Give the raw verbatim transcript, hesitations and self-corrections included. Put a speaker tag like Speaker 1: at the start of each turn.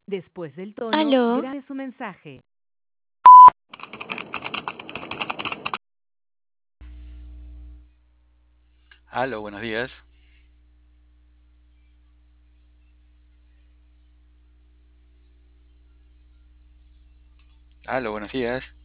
Speaker 1: Después del tono,
Speaker 2: Aló,
Speaker 1: grabe su mensaje.
Speaker 3: Aló, buenos días. Aló, buenos días.